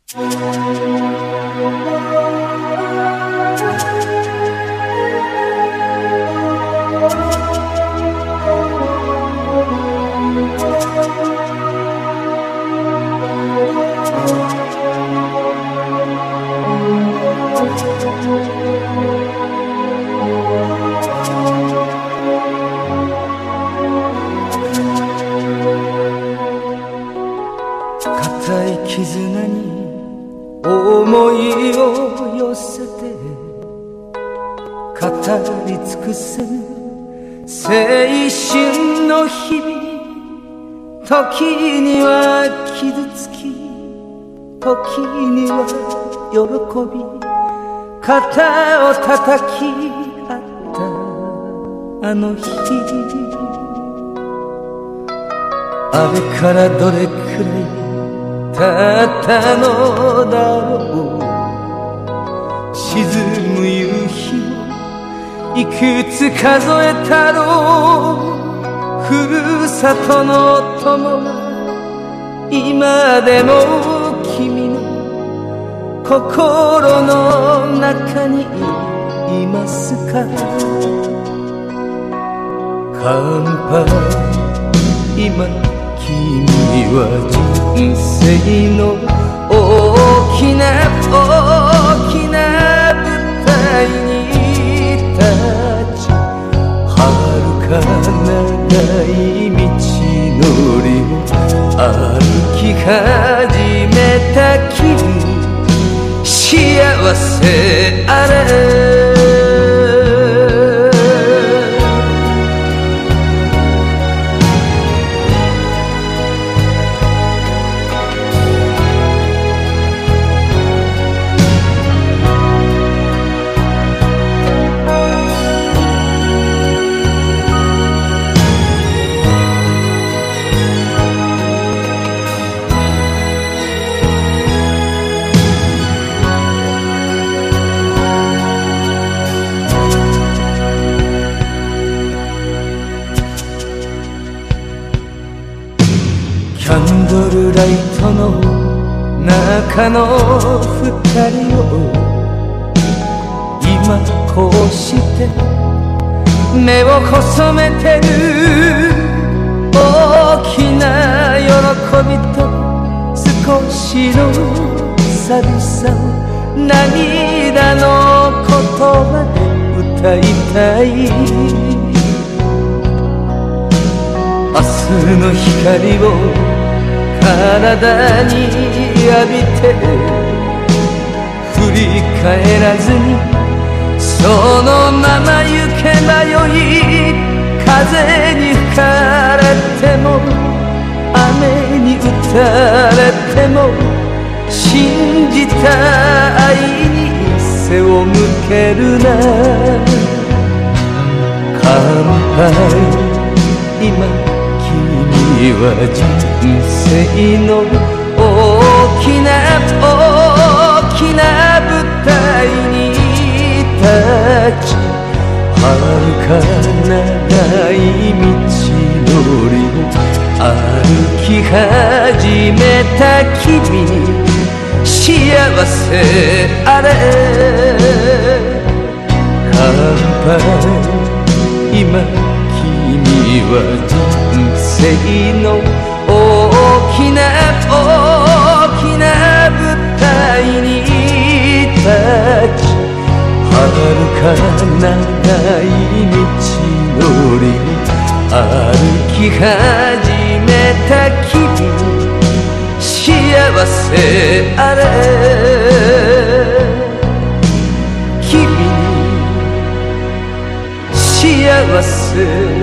固い絆に思いを寄せて語り尽くせぬ青春の日々、時には傷つき時には喜び肩を叩き合ったあの日、あれからどれくらい経ったのだろう。沈む夕日をいくつ数えたろう。ふるさとの友は今でも君の心の中にいますか。乾杯。今君は人生の大きな大きな舞台に立ち、遥か長い道のりを歩き始めた君、幸せあれ。キャンドルライトの中の二人を今こうして目を細めてる。大きな喜びと少しの寂しさを涙の言葉で歌いたい。明日の光を体に浴びて振り返らずにそのまま行けばよい。風に吹かれても雨に打たれても信じた愛に背を向けるな。乾杯。今君は人生の大きな大きな舞台に立ち、遥か長い道のりを歩き始めた君、幸せあれ。乾杯。今君は人生の大きな大きな舞台に立ち、遥か長い道のりを歩き始めた君、幸せあれ。君に幸せ